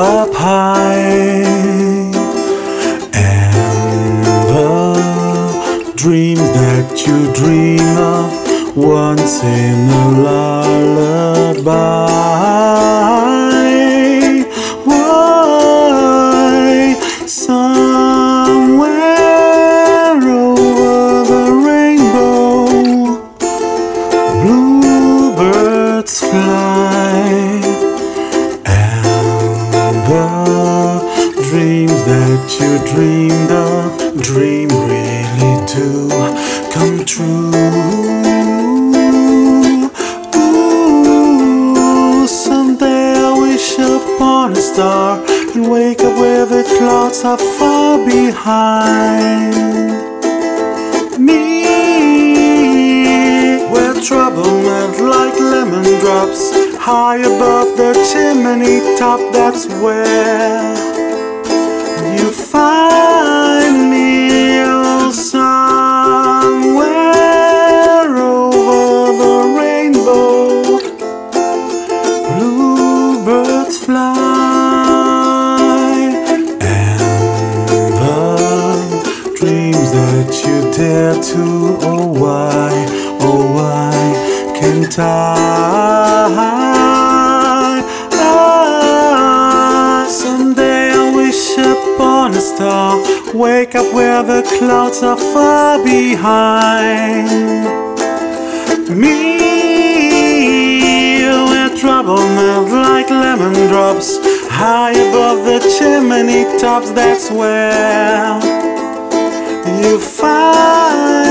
up high, and the dreams that you dream of once in a lullaby. Why somewhere over the rainbow bluebirds fly, and the dreams that you dreamed of really do come true. Ooh, someday I wish upon a star and wake up where the clouds are far behind me, where trouble melt like lemon drops high above the chimney top. That's where you find me. Oh, somewhere over the rainbow bluebirds fly, and the dreams that you dare to, oh why can't I? Someday I wish upon a star, wake up where the clouds are far behind me, where trouble melt like lemon drops high above the chimney tops. That's where you find